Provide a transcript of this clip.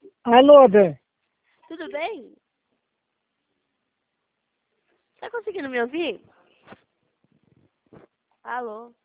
Alô, Dé. Tudo bem? Tá conseguindo me ouvir? Alô?